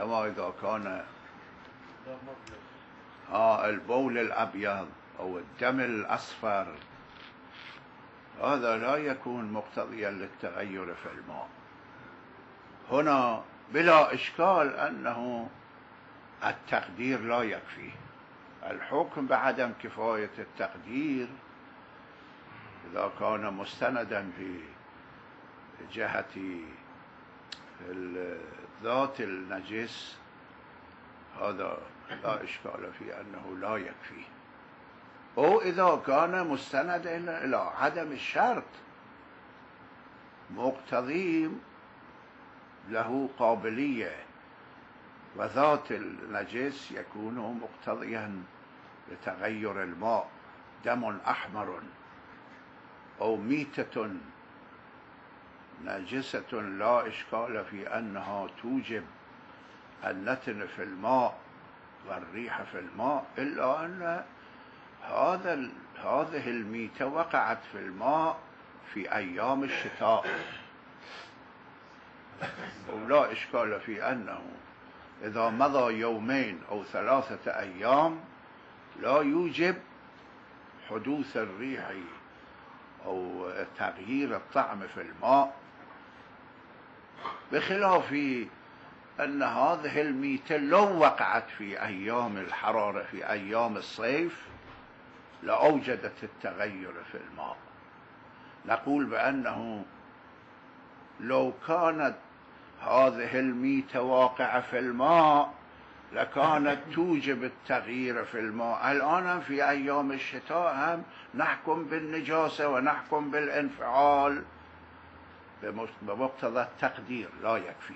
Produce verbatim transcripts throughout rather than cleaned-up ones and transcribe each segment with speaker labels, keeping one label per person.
Speaker 1: كما إذا كان آه البول الأبيض أو الدم الأصفر، هذا لا يكون مقتضيا للتغير في الماء. هنا بلا إشكال أنه التقدير لا يكفي. الحكم بعدم كفاية التقدير إذا كان مستندا في جهة ذات النجس، هذا لا إشكال في أنه لا يكفي. أو إذا كان مستندا إلى عدم الشرط مقتضي له قابلية، وذات النجس يكون مقتضيا لتغير الماء، دم أحمر أو ميتة نجسة لا إشكال في أنها توجب النتن في الماء والريح في الماء، إلا أن هذا هذه الميتة وقعت في الماء في أيام الشتاء، ولا إشكال في أنه إذا مضى يومين أو ثلاثة أيام لا يوجب حدوث الريح أو تغيير الطعم في الماء، بخلاف أن هذه الميتة لو وقعت في أيام الحرارة في أيام الصيف لأوجدت التغير في الماء. نقول بأنه لو كانت هذه الميتة واقعة في الماء لكانت توجب التغيير في الماء. الآن في أيام الشتاء هم نحكم بالنجاسة ونحكم بالانفعال بمقتضى التقدير لا يكفي،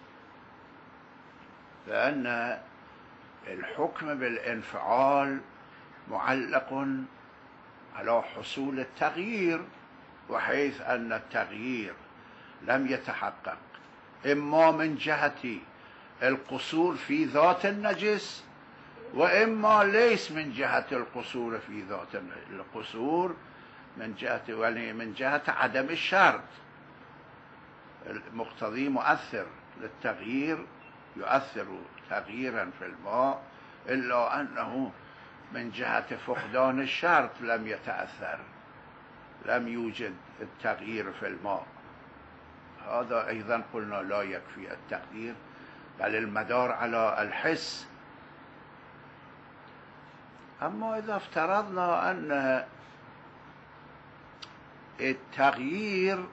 Speaker 1: لأن الحكم بالانفعال معلق على حصول التغيير، وحيث أن التغيير لم يتحقق إما من جهة القصور في ذات النجس وإما ليس من جهة القصور في ذات القصور من جهة من جهة عدم الشرط. المقتضي مؤثر للتغيير يؤثر تغييرا في الماء، إلا أنه من جهة فقدان الشرط لم يتأثر، لم يوجد التغيير في الماء. هذا أيضا قلنا لا يكفي التقدير، بل المدار على الحس. أما إذا افترضنا أن التغيير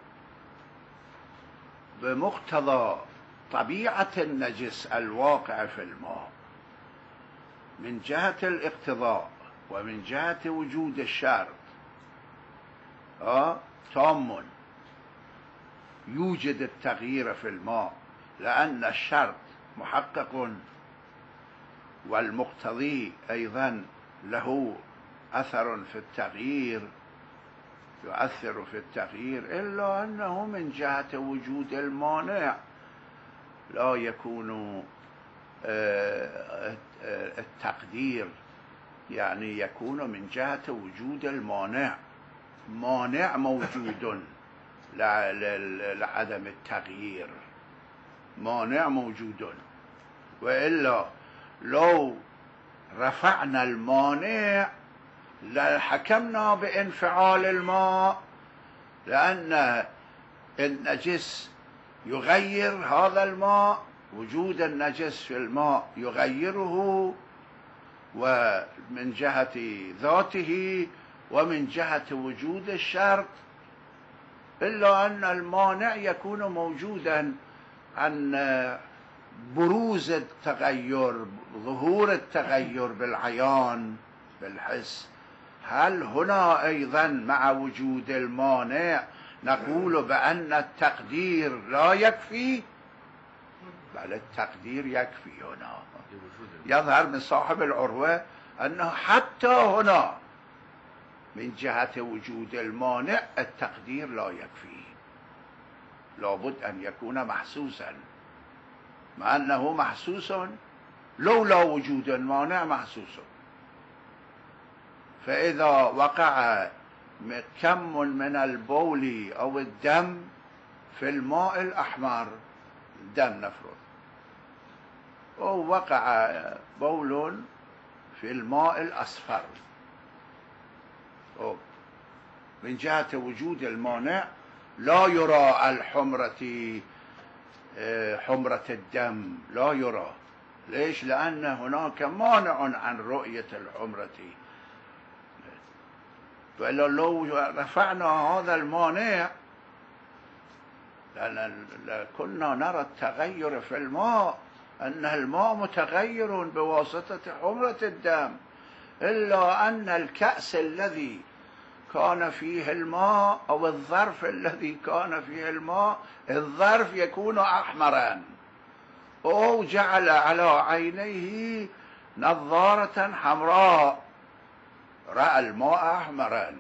Speaker 1: بمقتضى طبيعة النجس الواقع في الماء من جهة الاقتضاء ومن جهة وجود الشرط آه تام، يوجد التغيير في الماء لأن الشرط محقق والمقتضي أيضا له أثر في التغيير، يؤثر في التغيير، إلا أنه من جهة وجود المانع لا يكون التقدير، يعني يكون من جهة وجود المانع. مانع موجود لعدم التغيير، مانع موجود، وإلا لو رفعنا المانع لحكمنا بانفعال الماء، لأن النجس يغير هذا الماء، وجود النجس في الماء يغيره، ومن جهة ذاته ومن جهة وجود الشرط، إلا أن المانع يكون موجودا عن بروز التغير، ظهور التغير بالعيان بالحس. هل هنا أيضا مع وجود المانع نقول بأن التقدير لا يكفي؟ بل التقدير يكفي. هنا يظهر من صاحب العروة أنه حتى هنا من جهة وجود المانع التقدير لا يكفي، لابد أن يكون محسوسا، مع أنه محسوس لولا وجود المانع محسوس. فإذا وقع كم من البول أو الدم في الماء الأحمر، الدم نفرض، أو وقع بول في الماء الأصفر، أو من جهة وجود المانع لا يرى الحمرة، حمرة الدم لا يرى. ليش؟ لأن هناك مانع عن رؤية الحمرة. وإلا لو رفعنا هذا المانع لأن كنا نرى التغير في الماء، أن الماء متغير بواسطة حمرة الدم، إلا أن الكأس الذي كان فيه الماء أو الظرف الذي كان فيه الماء، الظرف يكون أحمرا، أو جعل على عينيه نظارة حمراء، رأى الماء أحمرا.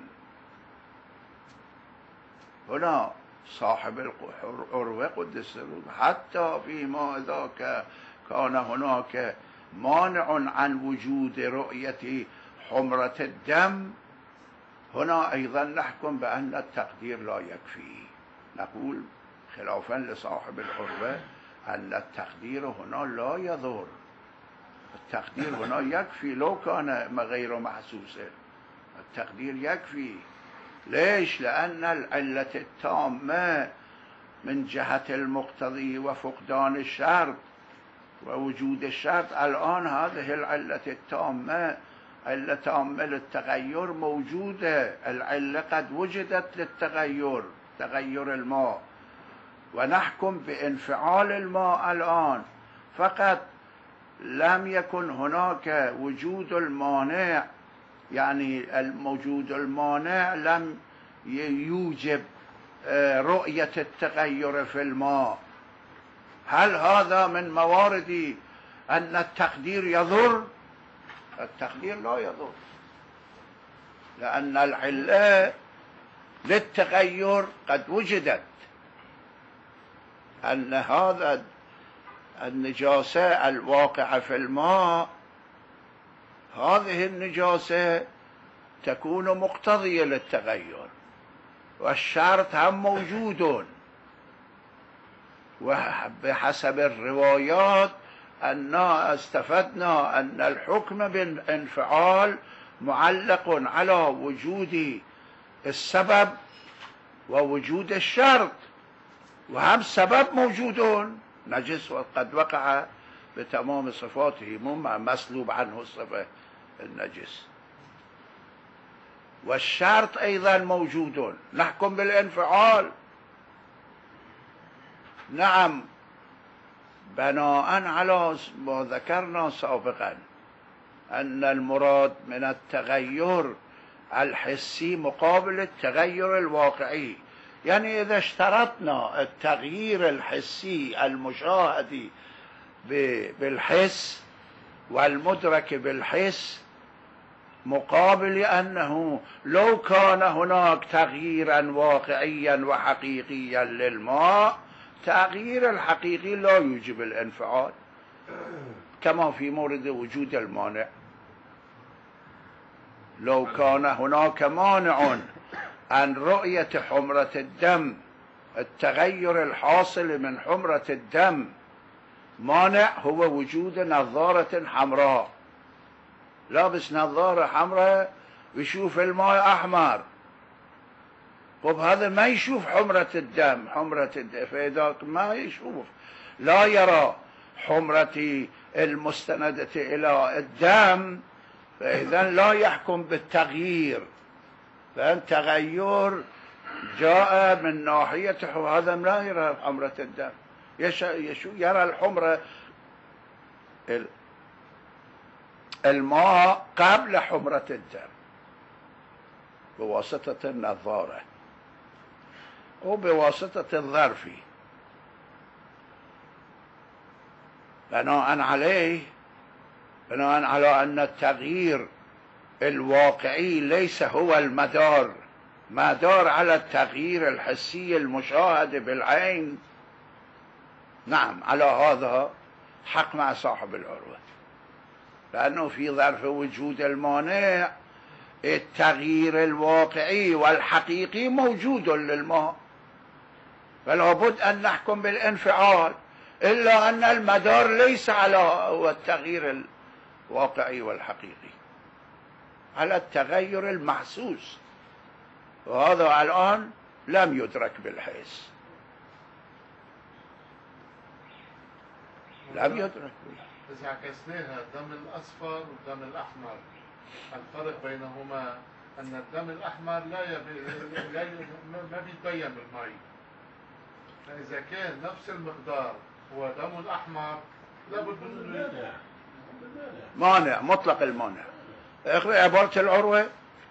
Speaker 1: هنا صاحب العروة قدس الروح حتى فيما ذاك كان هناك مانع عن وجود رؤية حمرة الدم، هنا أيضا نحكم بأن التقدير لا يكفي. نقول خلافا لصاحب العروة أن التقدير هنا لا يضر، التقدير هنا يكفي لو كان غير محسوس، التقدير يكفي. ليش؟ لأن العلة التامة من جهة المقتضي وفقدان الشرط ووجود الشرط، الآن هذه العلة التامة علة تامة للتغير موجودة، العلة قد وجدت للتغير، تغير الماء، ونحكم بانفعال الماء الآن، فقط لم يكن هناك وجود المانع، يعني الموجود المانع لم يوجب رؤية التغير في الماء. هل هذا من موارد أن التقدير يضر؟ التقدير لا يضر، لأن العلة للتغير قد وجدت، أن هذا النجاسة الواقعة في الماء، هذه النجاسة تكون مقتضية للتغير، والشرط هم موجود، وبحسب الروايات أننا استفدنا أن الحكم بالانفعال معلق على وجود السبب ووجود الشرط، وهم سبب موجودون، نجس وقد وقع بتمام صفاته، مو مسلوب عنه الصفة النجس، والشرط أيضا موجود، نحكم بالانفعال. نعم، بناء على ما ذكرنا سابقا أن المراد من التغير الحسي مقابل التغير الواقعي، يعني إذا اشترطنا التغيير الحسي المشاهد بالحس والمدرك بالحس مقابل أنه لو كان هناك تغييرا واقعيا وحقيقيا للماء، تغيير الحقيقي لا يوجب الانفعال، كما في مورد وجود المانع. لو كان هناك مانع عن رؤية حمرة الدم، التغير الحاصل من حمرة الدم، مانع هو وجود نظارة حمراء، لابس نظارة حمراء ويشوف الماء أحمر، طب هذا ما يشوف حمرة الدم، حمرة الدم فإذا ما يشوف، لا يرى حمرة المستندة إلى الدم، فإذا لا يحكم بالتغيير، فإن تغير جاء من ناحية هذا لا يرى حمرة الدم، يشو يرى الحمرة الماء قبل حمرة الدم بواسطة النظارة وبواسطة الظرف. بناء عليه، بناء على أن التغيير الواقعي ليس هو المدار، مدار على التغيير الحسي المشاهد بالعين، نعم على هذا حق مع صاحب العروة، لأنه في ظرف وجود المانع التغيير الواقعي والحقيقي موجود للماء، فلا بد أن نحكم بالانفعال. إلا أن المدار ليس على التغيير الواقعي والحقيقي، على التغير المحسوس، وهذا الآن لم يدرك بالحس، لم يدرك.
Speaker 2: إذا عكسناها الدم الأصفر والدم الأحمر، الفرق بينهما أن الدم الأحمر لا, يبي... لا ي... ما بيتبين بالماء، فإذا كان نفس المقدار هو دم الأحمر لابد من
Speaker 1: مانع، مطلق المانع. اقرأ عبارة العروة.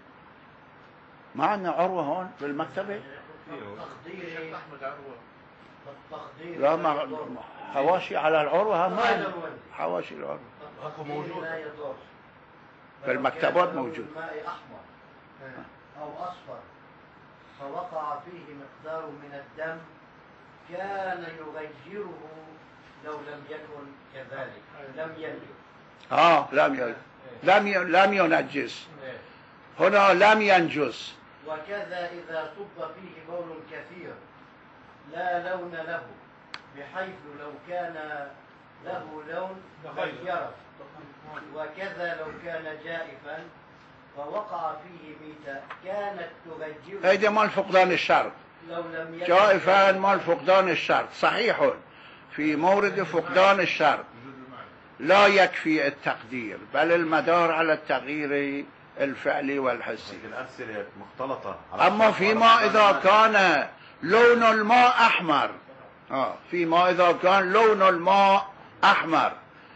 Speaker 1: ما عندنا عروة هون في المكتبة؟
Speaker 3: تقدير
Speaker 2: أحمد عروة.
Speaker 3: التقدير
Speaker 1: لا، ما حواشي على العروة، ما حواشي العروة
Speaker 3: موجود
Speaker 1: في المكتبات، موجود.
Speaker 3: الماء أحمر أو أصفر فوقع فيه مقدار من الدم كان يغيره لو لم يكن كذلك، لم ينجس.
Speaker 1: اه لم ي... لم ي... لم ينجس، هنا لم ينجس.
Speaker 3: وكذا إذا صب فيه بول كثير لا لون له، بحيث لو كان له لون غيره، وكذا لو كان جائفا فوقع فيه ميتة كانت تغيره.
Speaker 1: هيدا مال فقدان الشرط.
Speaker 3: لو لم يكن
Speaker 1: جائفا مال فقدان الشرط، صحيح. في مورد فقدان الشرط لا يكفي التقدير، بل المدار على التغيير الفعلي والحسي.
Speaker 4: الأمثلة مختلطة.
Speaker 1: أما فيما إذا كان لون الماء أحمر، آه فيما إذا كان لون الماء أحمر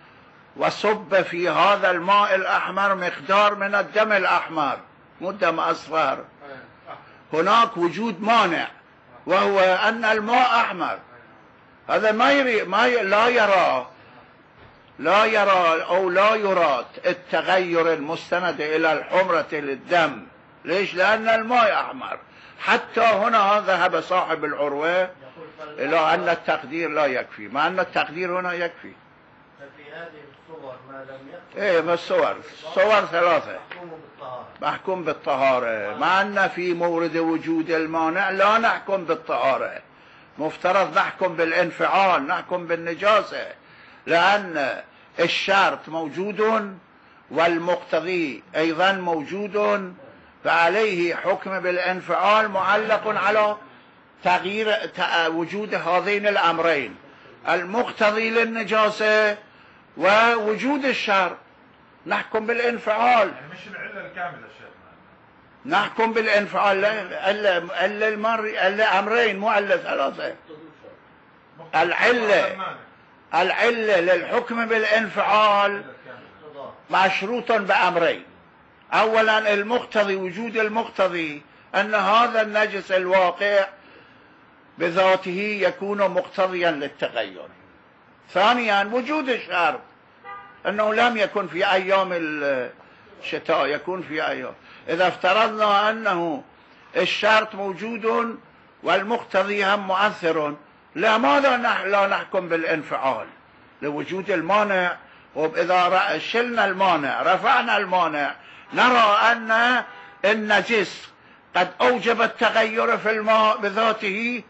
Speaker 1: وصب في هذا الماء الأحمر مقدار من الدم الأحمر، مو دم أصفر، هناك وجود مانع، وهو أن الماء أحمر. هذا ما يري ما ي... لا يرى لا يرى أو لا يراد التغير المستند إلى الحمرة للدم. ليش؟ لأن الماء أحمر. حتى هنا ذهب صاحب العروة إلى أن التقدير لا يكفي، مع أن التقدير هنا يكفي.
Speaker 3: ففي هذه الصور ما لم يكن
Speaker 1: إيه، ما الصور صور ثلاثة
Speaker 3: محكوم بالطهارة.
Speaker 1: محكوم بالطهارة، مع أن في مورد وجود المانع لا نحكم بالطهارة، مفترض نحكم بالانفعال، نحكم بالنجاسة، لأن الشرط موجود والمقتضي أيضا موجود، فعليه حكم بالانفعال معلق على تغيير وجود هذين الأمرين، المقتضي للنجاسة ووجود الشرط. نحكم بالانفعال،
Speaker 5: يعني مش العلة الكاملة شيخ،
Speaker 1: نحكم بالانفعال. الا الا المر الا امرين مو الا ثلاثه. العله العله للحكم بالانفعال مشروط بامرين. اولا المقتضي، وجود المقتضي ان هذا النجس الواقع بذاته يكون مقتضيا للتغير. ثانيا وجود الشرط، انه لم يكن في ايام الشتاء، يكون في ايام. اذا افترضنا انه الشرط موجود والمقتضي هم مؤثر، لماذا لا نحكم بالانفعال لوجود المانع؟ واذا شلنا المانع رفعنا المانع نرى ان النجس قد اوجب التغير في الماء بذاته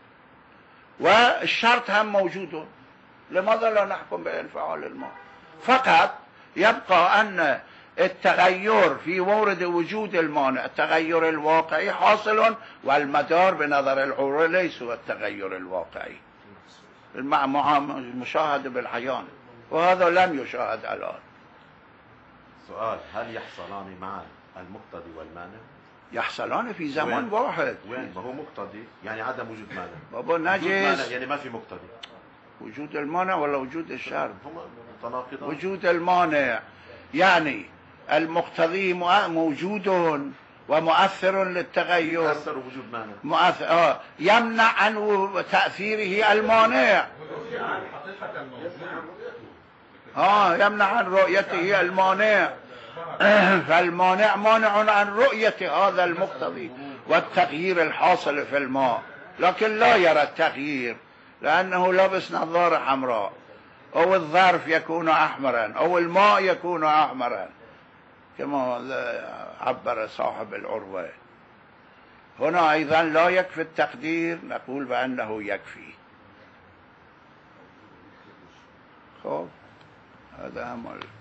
Speaker 1: والشرط هم موجود، لماذا لا نحكم بانفعال الماء؟ فقط يبقى أن التغير في مورد وجود المانع التغير الواقعي حاصل، والمدار بنظر العروة ليس هو التغير الواقعي المشاهد بالعيان، وهذا لم يشاهد الآن.
Speaker 4: سؤال: هل يحصلان معا المقتضي والمانع؟
Speaker 1: يحصلان في زمان
Speaker 4: وين؟
Speaker 1: واحد.
Speaker 4: وين؟ ما هو مقتضي يعني عدم وجود مانع.
Speaker 1: بابا نجس
Speaker 4: وجود مانع يعني ما في مقتضي.
Speaker 1: وجود المانع ولا وجود الشرط؟
Speaker 4: هما متناقضان.
Speaker 1: وجود المانع يعني المقتضي موجود ومؤثر للتغير.
Speaker 4: يؤثر وجود مانع.
Speaker 1: مؤثر آه يمنع عن تأثيره المانع. اه يمنع عن رؤيته المانع. فالمانع مانع عن رؤية هذا المقتضي والتغيير الحاصل في الماء، لكن لا يرى التغيير لأنه لبس نظارة حمراء، أو الظرف يكون أحمرا، أو الماء يكون أحمرا كما عبر صاحب العروة. هنا أيضا لا يكفي التقدير، نقول بأنه يكفي. خب هذا هم ال...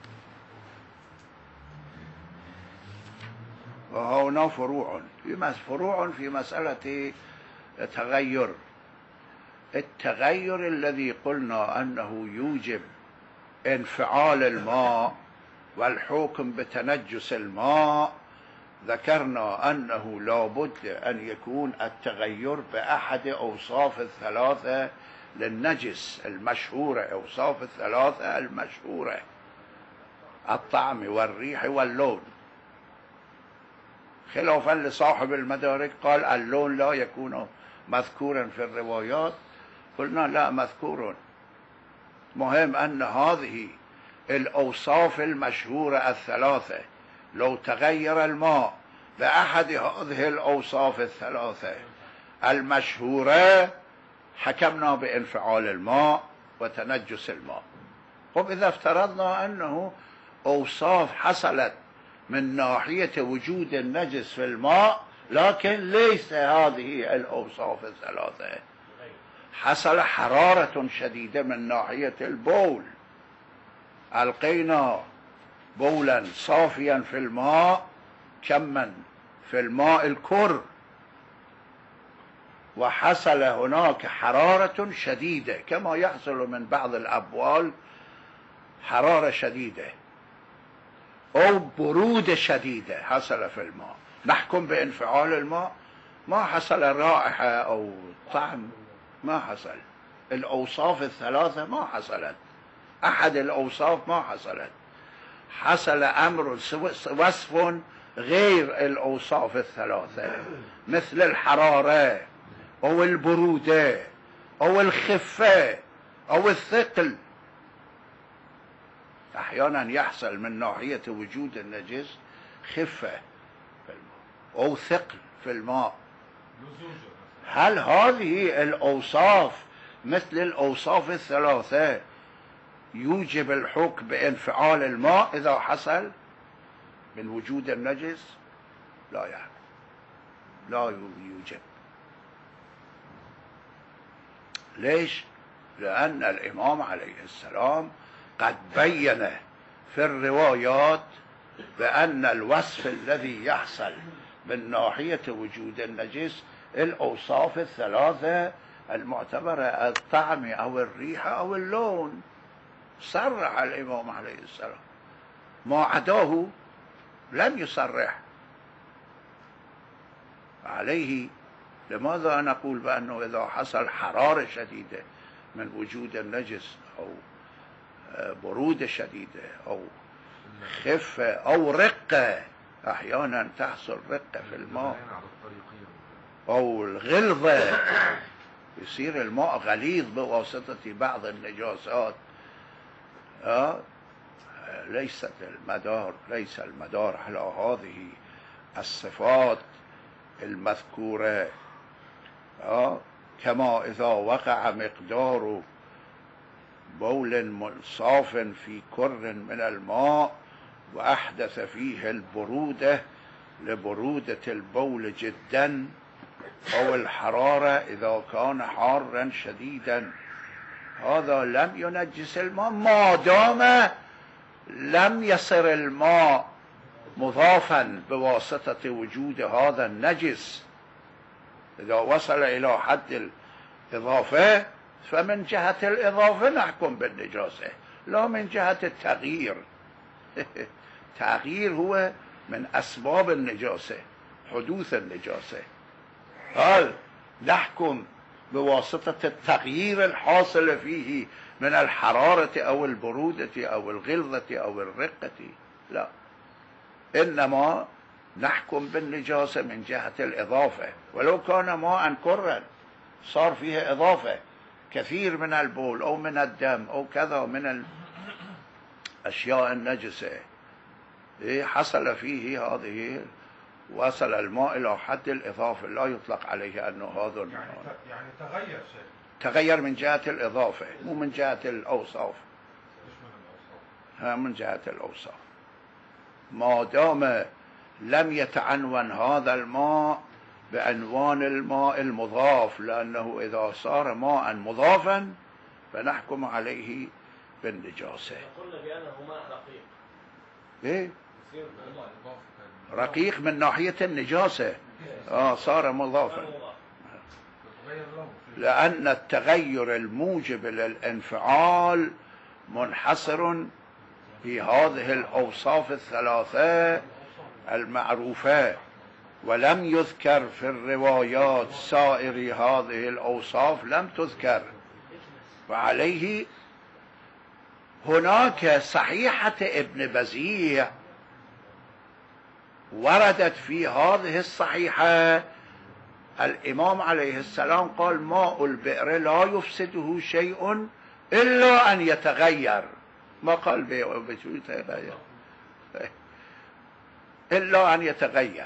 Speaker 1: وهنا فروع في فروع في مسألة تغير التغير الذي قلنا أنه يوجب انفعال الماء والحكم بتنجس الماء. ذكرنا أنه لا بد أن يكون التغير بأحد أوصاف الثلاثة للنجس المشهورة، أوصاف الثلاثة المشهورة: الطعم والريح واللون، خلافا لصاحب المدارك قال اللون لا يكون مذكورا في الروايات. قلنا لا، مذكور. مهم أن هذه الأوصاف المشهورة الثلاثة لو تغير الماء بأحد هذه الأوصاف الثلاثة المشهورة حكمنا بانفعال الماء وتنجس الماء. طب إذا افترضنا أنه أوصاف حصلت من ناحية وجود النجس في الماء لكن ليس هذه الأوصاف الثلاثة، حصل حرارة شديدة من ناحية البول، ألقينا بولا صافيا في الماء كما في الماء الكر، وحصل هناك حرارة شديدة كما يحصل من بعض الأبوال، حرارة شديدة أو برودة شديدة حصل في الماء، نحكم بانفعال الماء؟ ما حصل رائحة أو طعم، ما حصل. الأوصاف الثلاثة ما حصلت، أحد الأوصاف ما حصلت، حصل أمر وصف غير الأوصاف الثلاثة، مثل الحرارة أو البرودة أو الخفة أو الثقل. أحيانا يحصل من ناحية وجود النجس خفة في الماء أو ثقل في الماء. هل هذه الأوصاف مثل الأوصاف الثلاثة يوجب الحكم بانفعال الماء إذا حصل من وجود النجس؟ لا يعني، لا يوجب. ليش؟ لأن الإمام عليه السلام قد بين في الروايات بأن الوصف الذي يحصل من ناحية وجود النجس الأوصاف الثلاثة المعتبرة: الطعم أو الريحة أو اللون. صرح الإمام عليه السلام، ما عداه لم يصرح عليه. لماذا نقول بأنه إذا حصل حرارة شديدة من وجود النجس أو برودة شديدة أو خفة أو رقة، أحيانا تحصل رقة في الماء أو الغلظة، يصير الماء غليظ بواسطة بعض النجاسات، أه؟ ليست المدار ليس المدار على هذه الصفات المذكورة، أه؟ كما إذا وقع مقدار بول صاف في كر من الماء وأحدث فيه البرودة لبرودة البول جدا، أو الحرارة إذا كان حارا شديدا، هذا لم ينجس الماء ما دام لم يصر الماء مضافا بواسطة وجود هذا النجس. إذا وصل إلى حد الإضافة فمن جهة الإضافة نحكم بالنجاسة، لا من جهة التغيير. التغيير هو من أسباب النجاسة، حدوث النجاسة. قال نحكم بواسطة التغيير الحاصل فيه من الحرارة أو البرودة أو الغلظة أو الرقة، لا، إنما نحكم بالنجاسة من جهة الإضافة. ولو كان ماء كرا صار فيه إضافة كثير من البول أو من الدم أو كذا من الأشياء النجسة، حصل فيه هذه، وصل الماء إلى حد الإضافة، لا يطلق عليه أنه هذا
Speaker 2: يعني, يعني تغير شيء،
Speaker 1: تغير من جهة الإضافة مو من جهة الأوصاف. ها من جهة الأوصاف، ما دام لم يتعنون هذا الماء بعنوان الماء المضاف، لأنه إذا صار ماء مضافا فنحكم عليه بالنجاسة.
Speaker 5: قلنا بأنه ماء رقيق.
Speaker 1: إيه؟ رقيق من ناحية النجاسة، آه صار مضافا، لأن التغير الموجب للانفعال منحصر في هذه الأوصاف الثلاثة المعروفة، ولم يذكر في الروايات سائر هذه الأوصاف، لم تذكر. وعليه هناك صحيحة ابن بزيع وردت في هذه الصحيحة الإمام عليه السلام قال ماء البئر لا يفسده شيء إلا أن يتغير، ما قال يتغير إلا أن يتغير،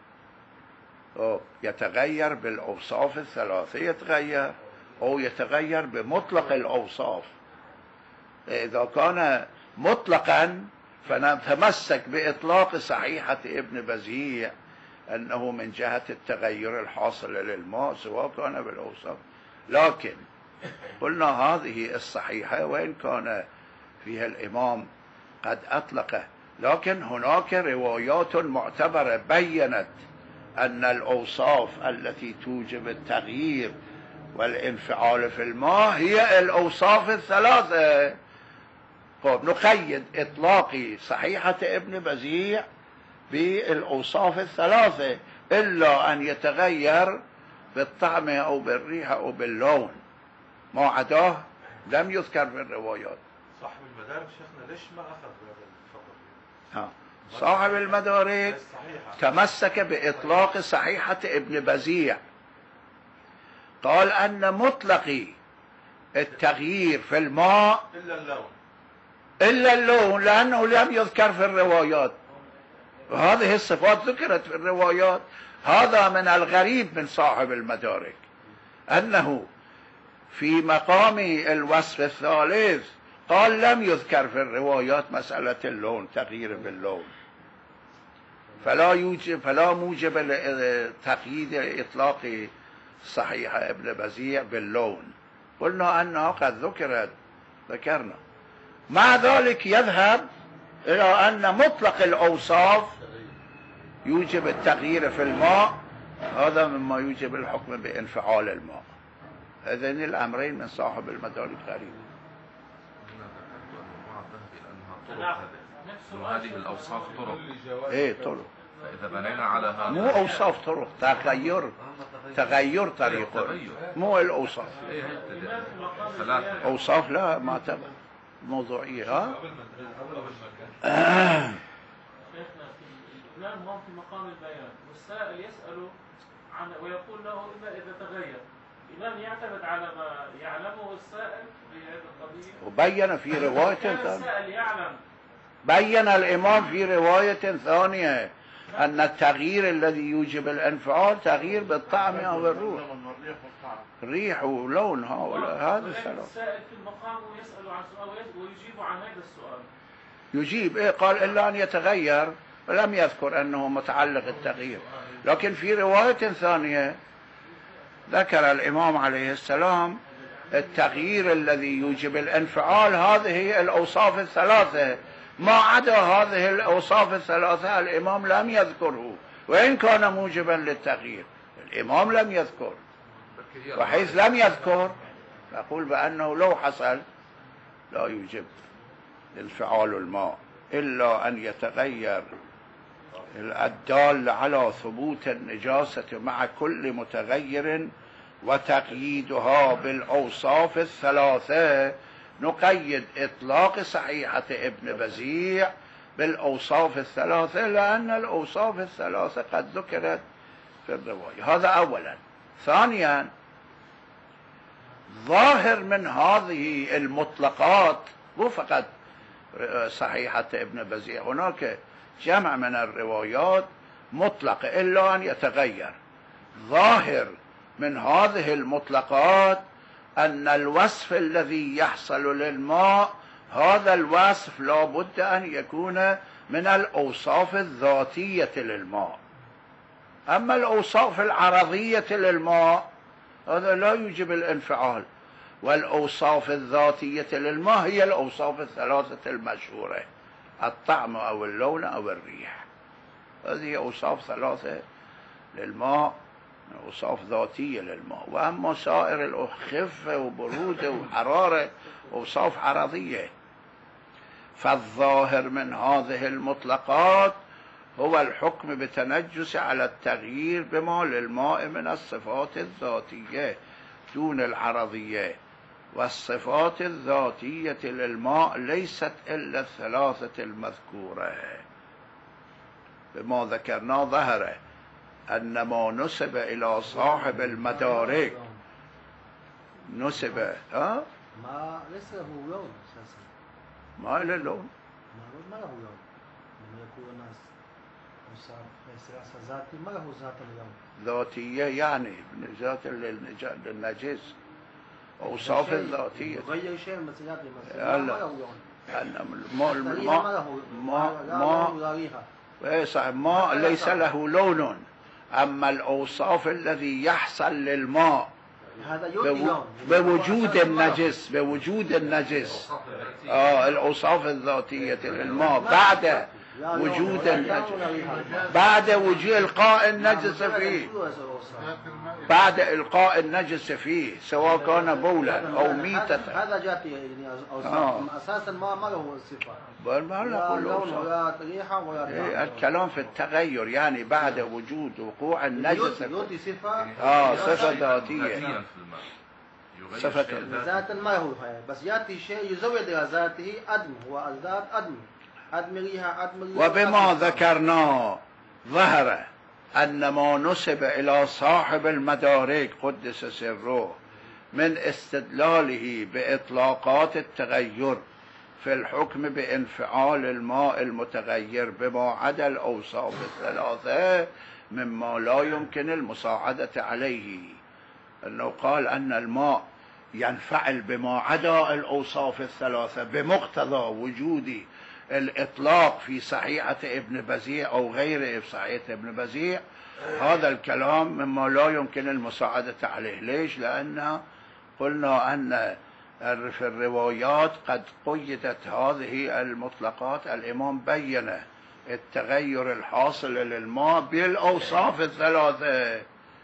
Speaker 1: يتغير بالأوصاف الثلاثة، يتغير أو يتغير بمطلق الأوصاف. إذا كان مطلقا فنتمسك بإطلاق صحيحة ابن بزيع أنه من جهة التغير الحاصل للماء سواء كان بالأوصاف. لكن قلنا هذه الصحيحة وإن كان فيها الإمام قد أطلقه، لكن هناك روايات معتبرة بيّنت أن الأوصاف التي توجب التغيير والانفعال في الماء هي الأوصاف الثلاثة. نقيد إطلاق صحيحة ابن بزيع بالأوصاف الثلاثة إلا أن يتغير بالطعم أو بالريحة أو باللون، ما عداه لم يذكر في الروايات.
Speaker 6: صاحب المدارك شيخنا ليش ما أخذ هذا الفضل؟
Speaker 1: صاحب المدارك تمسك بإطلاق صحيحة ابن بزيع، قال أن مطلق التغيير في الماء
Speaker 6: إلا اللون
Speaker 1: إلا اللون، لأنه لم يذكر في الروايات، وهذه الصفات ذكرت في الروايات. هذا من الغريب من صاحب المدارك أنه في مقام الوصف الثالث قال لم يذكر في الروايات مسألة اللون، تغيير باللون، فلا يوجب فلا موجب لتقييد إطلاق صحيحة ابن بزيع باللون. قلنا أنها قد ذكرت، ذكرنا. مع ذلك يذهب إلى أن مطلق الأوصاف يوجب التغيير في الماء، هذا مما يوجب الحكم بانفعال الماء. هذين الأمرين من صاحب المدارك غريب.
Speaker 7: هذه الأوصاف طرق.
Speaker 1: إيه طرق.
Speaker 7: فإذا بنينا على هذا
Speaker 1: مو أوصاف طرق، تغير تغير طريق، مو الأوصاف.
Speaker 7: ثلاثة
Speaker 1: أوصاف لا ما تبع موضوعية. ها
Speaker 5: شيخنا الإمام هو في مقام البيان، والسائل يسأل عن ويقول له إلا إذا تغير. الإمام يعتمد على ما يعلمه السائل في هذه القضية.
Speaker 1: وبين في رواية ثانية،
Speaker 5: السائل يعلم
Speaker 1: بين الإمام في رواية ثانية أن التغيير الذي يوجب الانفعال تغيير بالطعم أو بالروح، ريح ولون، هؤلاء هذا السلام.
Speaker 5: السائل في المقام يسأل عن سؤال ويجيب عن هذا السؤال.
Speaker 1: يجيب إيه؟ قال إلا أن يتغير، ولم يذكر أنه متعلق التغيير. لكن في رواية ثانية ذكر الإمام عليه السلام التغيير الذي يوجب الانفعال، هذه الأوصاف الثلاثة، ما عدا هذه الأوصاف الثلاثة الإمام لم يذكره، وإن كان موجبا للتغيير الإمام لم يذكر. وحيث لم يذكر نقول بأنه لو حصل لا يوجب انفعال الماء إلا أن يتغير الدال على ثبوت النجاسة مع كل متغير وتقييدها بالأوصاف الثلاثة. نقيد إطلاق صحيحة ابن بزيع بالأوصاف الثلاثة لأن الأوصاف الثلاثة قد ذكرت في الرواية. هذا أولا. ثانيا، ظاهر من هذه المطلقات مو فقط صحيحة ابن بزيع، هناك جمع من الروايات مطلقة إلا أن يتغير. ظاهر من هذه المطلقات أن الوصف الذي يحصل للماء هذا الوصف لا بد أن يكون من الأوصاف الذاتية للماء. أما الأوصاف العرضية للماء هذا لا يوجب الانفعال. والأوصاف الذاتية للماء هي الأوصاف الثلاثة المشهورة: الطعم أو اللون أو الريح. هذه أوصاف ثلاثة للماء، أوصاف ذاتية للماء. وأما سائر الخفة وبرودة وحرارة أوصاف عرضية. فالظاهر من هذه المطلقات هو الحكم بتنجس على التغيير بما للماء من الصفات الذاتية دون العرضية. والصفات الذاتية للماء ليست إلا الثلاثة المذكورة. بما ذكرنا ظهر أن ما نسب إلى صاحب المدارك نسب ها
Speaker 8: ما ليس له لون أساسا،
Speaker 1: ما له لون،
Speaker 8: ما له لون. لما يكون الناس أوصاف ذاتي ما له ذات اللون،
Speaker 1: ذاتية يعني ذات للنجس، أوصاف الذاتية.
Speaker 8: غير شيء من صفاته
Speaker 1: لا
Speaker 8: ما له لون.
Speaker 1: ما ما ما ما صح ما ليس له لون. أما الأوصاف الذي يحصل للماء بوجود النجس بوجود النجس آه الأوصاف الذاتية للماء بعد وجود النجس، بعد وجود إلقاء النجس فيه، بعد إلقاء النجس فيه سواء كان بولا أو ميتة.
Speaker 8: هذا جاتي يعني أوصاف أساسا ما ما له صفة،
Speaker 1: ما له
Speaker 8: لون ولا ريحة ولا
Speaker 1: إيه الكلام في التغير، يعني بعد وجود وقوع النجس
Speaker 8: يعطي صفة
Speaker 1: اه صفة ذاتية،
Speaker 7: صفة
Speaker 8: ذات ما هو هاي، بس يأتي شيء يزود إلى ذاته أدم، هو الذات أدم، أدم ريحة أدم ريحة.
Speaker 1: وبما ذكرنا ظهر أن ما نسب إلى صاحب المدارك قدس سره من استدلاله بإطلاقات التغير في الحكم بانفعال الماء المتغير بما عدا الأوصاف الثلاثة مما لا يمكن المساعدة عليه. أنه قال أن الماء ينفعل بما عدا الأوصاف الثلاثة بمقتضى وجود الإطلاق في صحيحة ابن بزيع أو غيره في صحيحة ابن بزيع. هذا الكلام مما لا يمكن المساعدة عليه. ليش؟ لأن قلنا أن في الروايات قد قيدت هذه المطلقات. الإمام بين التغير الحاصل للماء بالأوصاف الثلاثة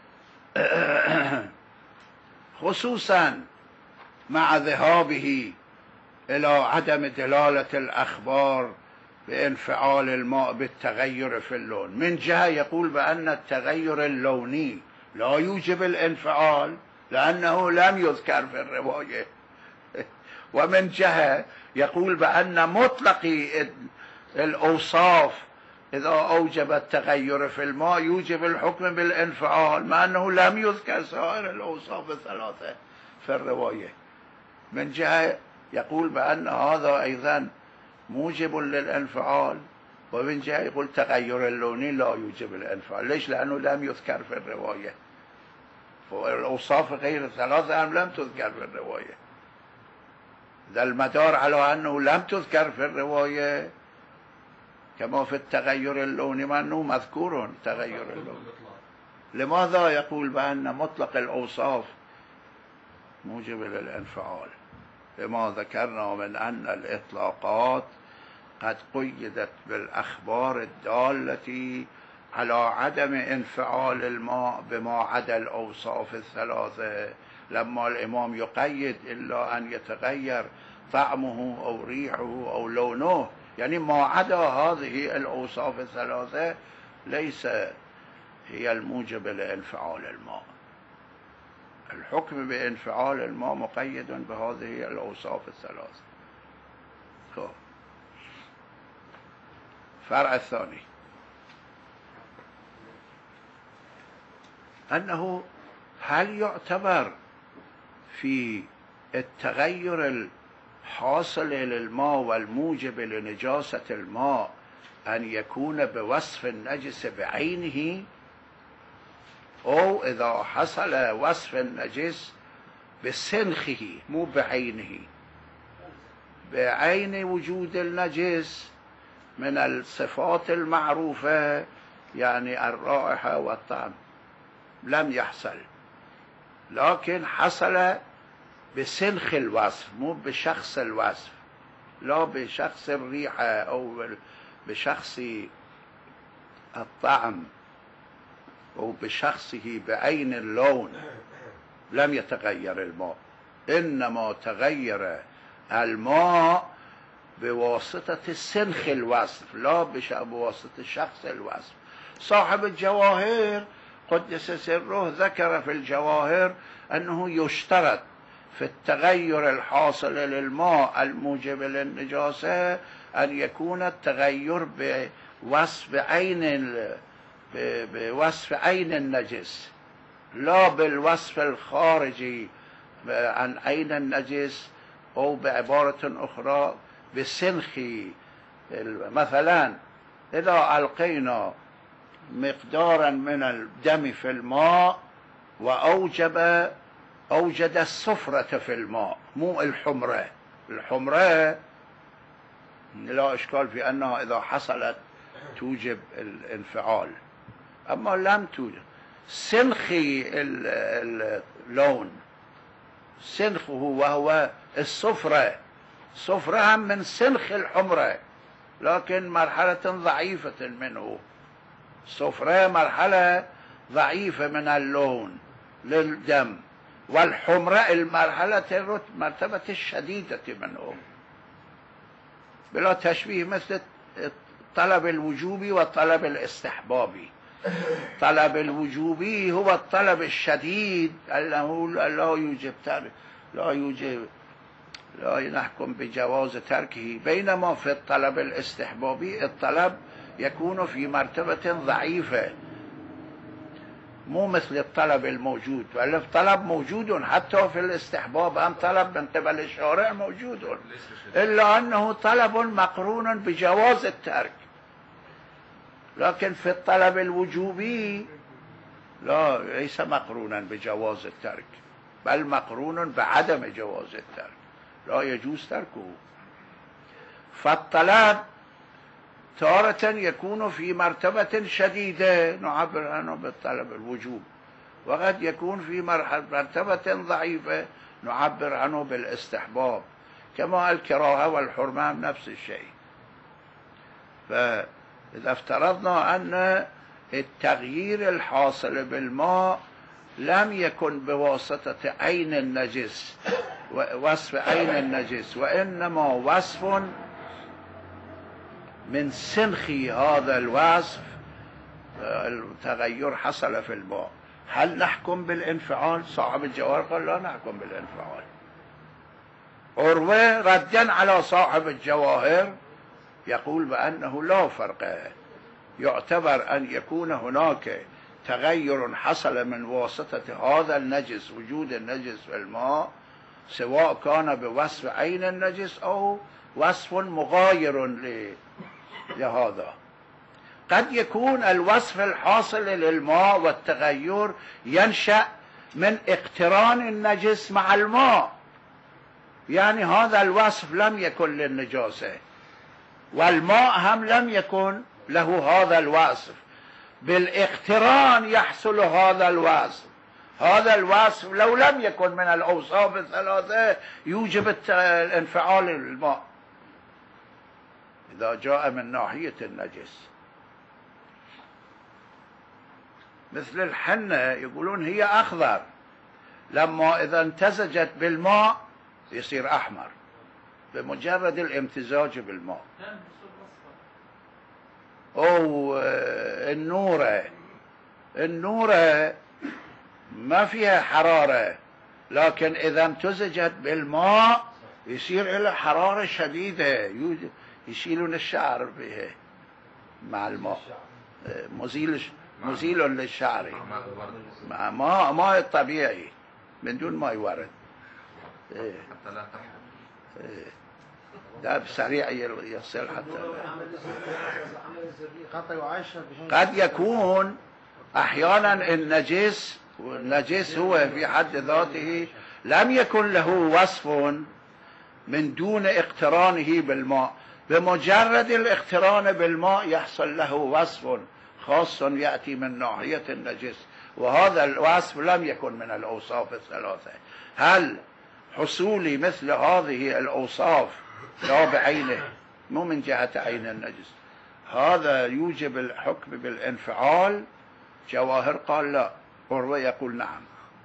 Speaker 1: خصوصا مع ذهابه إلى عدم دلالة الأخبار بانفعال الماء بالتغير في اللون. من جهة يقول بأن التغير اللوني لا يوجب الانفعال لأنه لم يذكر في الرواية، ومن جهة يقول بأن مطلق الأوصاف إذا أوجب التغير في الماء يوجب الحكم بالانفعال مع أنه لم يذكر سائر الأوصاف الثلاثة في الرواية. من جهة يقول بأن هذا أيضا موجب للانفعال، ومن جهة يقول تغير اللوني لا يوجب الانفعال. ليش؟ لأنه لم يذكر في الرواية. الأوصاف غير الثلاثة لم تذكر في الرواية. ذا المدار على أنه لم تذكر في الرواية كما في التغير اللوني مع أنه مذكور تغير اللون. لماذا يقول بأن مطلق الأوصاف موجب للانفعال؟ بما ذكرنا من أن الإطلاقات قد قيدت بالأخبار الدالة على عدم انفعال الماء بما عدا الأوصاف الثلاثة. لما الإمام يقيد إلا أن يتغير طعمه أو ريحه أو لونه، يعني ما عدا هذه الأوصاف الثلاثة ليس هي الموجب لانفعال الماء. الحكم بانفعال الماء مقيد بهذه الأوصاف الثلاثة. فرع الثاني أنه هل يعتبر في التغير الحاصل للماء والموجب لنجاسة الماء أن يكون بوصف النجس بعينه، أو إذا حصل وصف النجس بسنخه مو بعينه، بعين وجود النجس من الصفات المعروفة يعني الرائحة والطعم لم يحصل، لكن حصل بسنخ الوصف، مو بشخص الوصف، لا بشخص الريحة أو بشخص الطعم أو بشخصه بعين اللون. لم يتغير الماء، إنما تغير الماء بواسطة سنخ الوصف لا بواسطة شخص الوصف. صاحب الجواهر قدس سره ذكر في الجواهر أنه يشترط في التغير الحاصل للماء الموجب للنجاسة أن يكون التغير بوصف عين بوصف عين النجس، لا بالوصف الخارجي عن عين النجس، أو بعبارة أخرى بسنخ. مثلا إذا ألقينا مقدارا من الدم في الماء وأوجب أوجد الصفرة في الماء، مو الحمرة. الحمرة لا إشكال في أنها إذا حصلت توجب الانفعال، أما لم توجد. سنخي اللون، سنخه وهو الصفرة، صفرة من سنخ الحمرة، لكن مرحلة ضعيفة منه. صفرة مرحلة ضعيفة من اللون للدم، والحمرة المرحلة مرتبة الشديدة منه، بلا تشبيه مثل الطلب الوجوبي والطلب الاستحبابي. طلب الوجوبي هو الطلب الشديد أنه لا يوجب ترك، لا يوجب لا نحكم بجواز تركه، بينما في الطلب الاستحبابي الطلب يكون في مرتبة ضعيفة، مو مثل الطلب الموجود. والطلب موجود حتى في الاستحباب، أم طلب من قبل الشارع موجود، إلا أنه طلب مقرون بجواز الترك. لكن في الطلب الوجوبي لا، ليس مقرونا بجواز الترك، بل مقرون بعدم جواز الترك، لا يجوز تركه. فالطلب تارة يكون في مرتبة شديدة نعبر عنه بالطلب الوجوب، وقد يكون في مرتبة ضعيفة نعبر عنه بالاستحباب، كما الكراهة والحرمة نفس الشيء. فإذا افترضنا أن التغيير الحاصل بالماء لم يكن بواسطة عين النجس، وصف عين النجس، وإنما وصف من سنخ هذا الوصف، التغير حصل في الماء، هل نحكم بالانفعال؟ صاحب الجواهر قال لا نحكم بالانفعال. عروة ردا على صاحب الجواهر يقول بأنه لا فرق، يعتبر أن يكون هناك تغير حصل من واسطة هذا النجس، وجود النجس في الماء، سواء كان بوصف عين النجس أو وصف مغاير لهذا. قد يكون الوصف الحاصل للماء والتغير ينشأ من اقتران النجس مع الماء، يعني هذا الوصف لم يكن للنجاسة، والماء هم لم يكن له هذا الوصف، بالاقتران يحصل هذا الوصف. هذا الوصف لو لم يكن من الأوصاف الثلاثة يوجب الانفعال الماء إذا جاء من ناحية النجس. مثل الحنة يقولون هي أخضر، لما إذا امتزجت بالماء يصير أحمر بمجرد الامتزاج بالماء. أو النورة، النورة ما فيها حرارة، لكن إذا امتزجت بالماء يصير لها حرارة شديدة، يشيلون الشعر بها مع الماء، مزيل مزيل للشعر مع ماء ماء الطبيعي من دون ماء ورد. إيه.
Speaker 7: حتى لا تحرق.
Speaker 1: إيه. ده بسريع يصير حتى قد يكون أحيانا النجس، والنجس هو في حد ذاته لم يكن له وصف من دون اقترانه بالماء، بمجرد الاقتران بالماء يحصل له وصف خاص يأتي من ناحية النجس، وهذا الوصف لم يكن من الأوصاف الثلاثة. هل حصول مثل هذه الأوصاف لا بعينه، مو من جهة عين النجس، هذا يوجب الحكم بالانفعال. جواهر قال لا، عروة يقول نعم.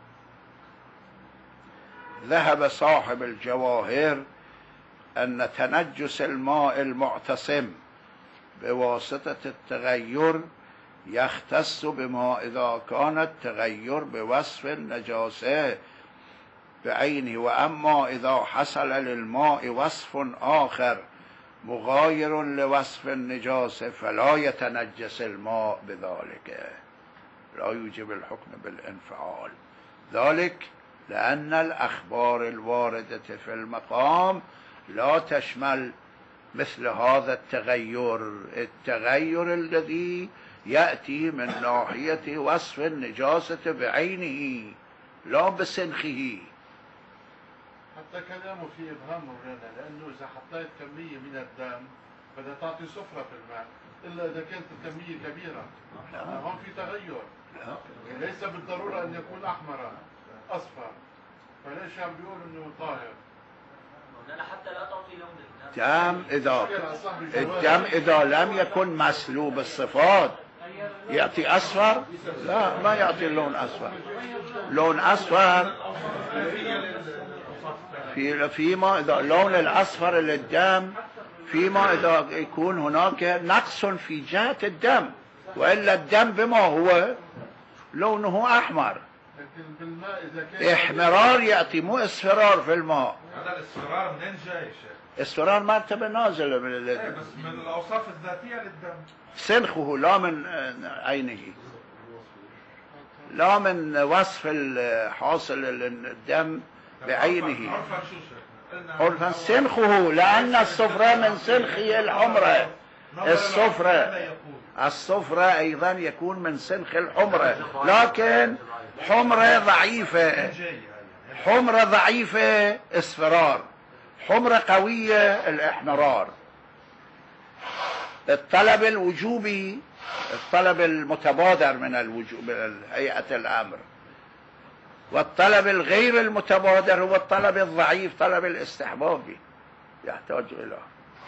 Speaker 1: ذهب صاحب الجواهر أن تنجس الماء المعتصم بواسطة التغير يختص بما إذا كان التغير بوصف النجاسة بعينه، وأما إذا حصل للماء وصف آخر مغاير لوصف النجاسة فلا يتنجس الماء بذلك، لا يوجب الحكم بالانفعال. ذلك لأن الأخبار الواردة في المقام لا تشمل مثل هذا التغير، التغير الذي يأتي من ناحية وصف النجاسة بعينه لا بسنخه.
Speaker 2: حتى كلامه في إبهام مولانا، لأنه إذا حطيت كمية من الدم بدها تعطي صفرة في الماء، إلا إذا كانت الكمية كبيرة. هون في تغير، ليس بالضرورة أن يكون أحمر أصفر، فليش عم بيقول إنه طاهر؟
Speaker 9: مولانا حتى لا تعطي لون
Speaker 1: الدم إذا الدم إذا لم يكن مسلوب الصفات يعطي أصفر؟ لا، ما يعطي اللون أصفر. لون أصفر في فيما إذا لون الأصفر للدم فيما إذا يكون هناك نقص في جهة الدم، وإلا الدم بما هو لونه أحمر.
Speaker 2: لكن بالماء إذا كان
Speaker 1: احمرار يأتي، مو اصفرار في الماء.
Speaker 6: هذا الاصفرار منين جاي شيخ؟
Speaker 1: اصفرار مرتبة نازلة من ال...
Speaker 6: ايه بس من الأوصاف الذاتية للدم.
Speaker 1: سنخه لا من عينه، لا من وصف الحاصل للدم بعينه.
Speaker 6: عرفا شو شيخ؟
Speaker 1: عرفا سنخه، لأن الصفرة من سنخه الحمرة. الصفرة الصفرة أيضا يكون من سنخ الحمرة، لكن حمرة ضعيفة، حمرة ضعيفة اصفرار، حمرة قوية الاحمرار. الطلب الوجوبي، الطلب المتبادر من الوجوب من هيئة الأمر، والطلب الغير المتبادر هو الطلب الضعيف، طلب الاستحبابي يحتاج إلى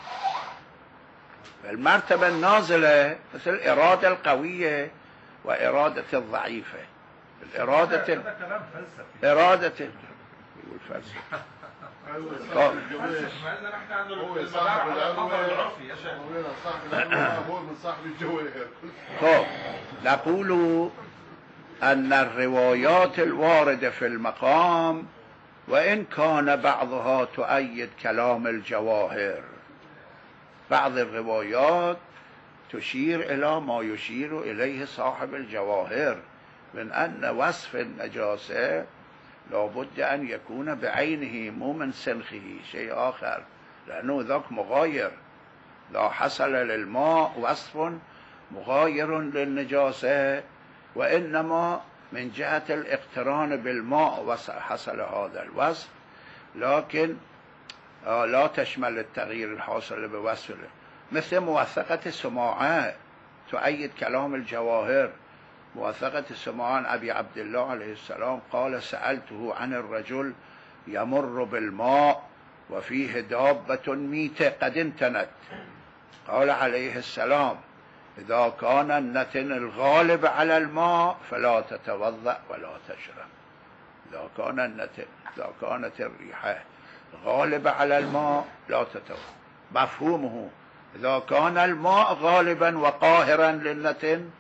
Speaker 1: المرتبة النازلة مثل الإرادة القوية وإرادة الضعيفة. الإرادة
Speaker 6: هذا كلام فلسفي.
Speaker 1: إرادة يقول فلسفة.
Speaker 6: مع ان نحن عن المباح على الخطر العرفي يا شيخ.
Speaker 2: هو من صاحب الجواهر.
Speaker 1: طب نقول أن الروايات الواردة في المقام وإن كان بعضها تؤيد كلام الجواهر، بعض الروايات تشير إلى ما يشير إليه صاحب الجواهر من أن وصف النجاسة لابد أن يكون بعينه مو من سنخه شيء آخر، لأنه ذاك مغاير. لا حصل للماء وصف مغاير للنجاسة، وإنما من جهة الاقتران بالماء حصل هذا الوصف، لكن لا تشمل التغيير الحاصل بوصفه. مثل موثقة السماعة تؤيد كلام الجواهر. موثقة السماعة أبي عبد الله عليه السلام قال: سألته عن الرجل يمر بالماء وفيه دابة ميتة قد انتنت، قال عليه السلام: إذا كان النتن الغالب على الماء فلا تتوضأ ولا تشرب. إذا كان النتن إذا كانت الريحة غالبة على الماء لا تتوضأ. مفهومه إذا كان الماء غالبا وقاهرا للنتن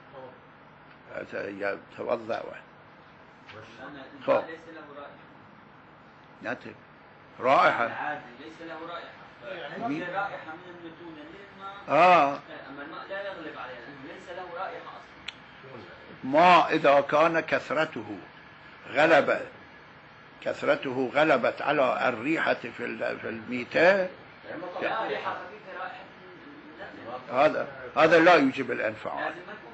Speaker 1: يتوضأ. خب
Speaker 9: ليس له رائحة.
Speaker 1: نتن رائحة
Speaker 9: ليس له رائحة. يعني رائحة من النتونة للماء.
Speaker 1: آه
Speaker 9: أما الماء لا يغلب عليها، ليس له رائحة أصلا.
Speaker 1: ما إذا كان كثرته غلبة كثرته غلبت على الريحة في في الميتة، هذا هذا لا يوجب الانفعال.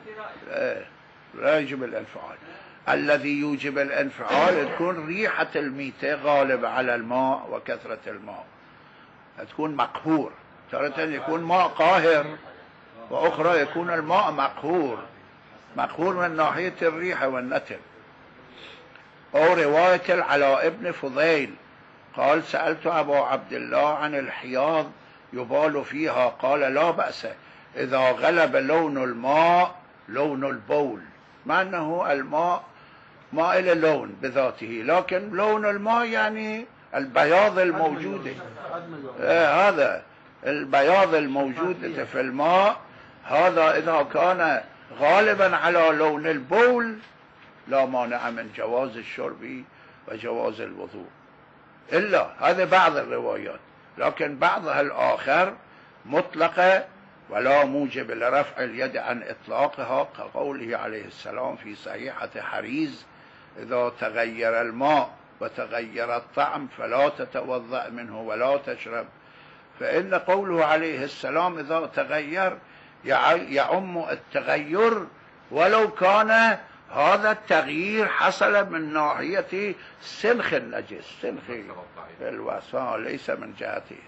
Speaker 1: لا يوجب الانفعال. الذي يوجب الانفعال تكون ريحة الميتة غالبة على الماء وكثرة الماء، تكون مقهور. تارة يكون ماء قاهر، وأخرى يكون الماء مقهور، مقهور من ناحية الريحة والنتن. أو رواية العلاء بن فضيل قال سألت أبا عبد الله عن الحياض يبال فيها، قال لا بأس إذا غلب لون الماء لون البول، مع أنه الماء ما إلى لون بذاته، لكن لون الماء يعني البياض الموجود، آه هذا البياض الموجود في الماء، هذا إذا كان غالبا على لون البول لا مانع من جواز الشرب وجواز الوضوء، إلا هذا بعض الروايات، لكن بعضها الآخر مطلقة ولا موجب لرفع اليد عن إطلاقها، كقوله عليه السلام في صحيحة حريز: إذا تغير الماء وتغير الطعم فلا تتوضأ منه ولا تشرب. فإن قوله عليه السلام إذا تغير يعم التغير ولو كان هذا التغيير حصل من ناحية سنخ النجس، سنخ الوسائل، ليس من جهته.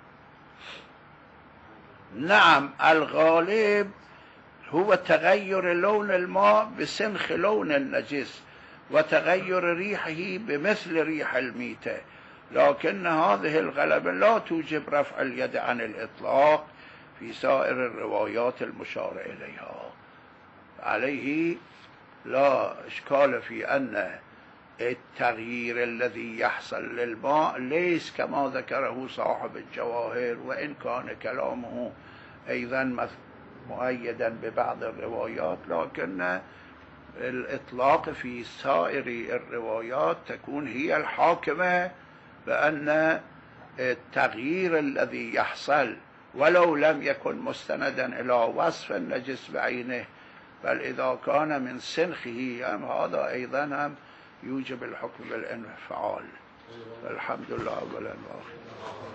Speaker 1: نعم الغالب هو تغير لون الماء بسنخ لون النجس وتغير ريحه بمثل ريح الميتة، لكن هذه الغلبة لا توجب رفع اليد عن الإطلاق في سائر الروايات المشار إليها. عليه لا إشكال في أن التغيير الذي يحصل للماء ليس كما ذكره صاحب الجواهر، وإن كان كلامه أيضا مؤيدا ببعض الروايات، لكن الإطلاق في سائر الروايات تكون هي الحاكمة، بأن التغيير الذي يحصل ولو لم يكن مستندا إلى وصف النجس بعينه، بل إذا كان من سنخه هم هذا أيضا هم يوجب الحكم بالانفعال. الحمد لله أولا وآخرا.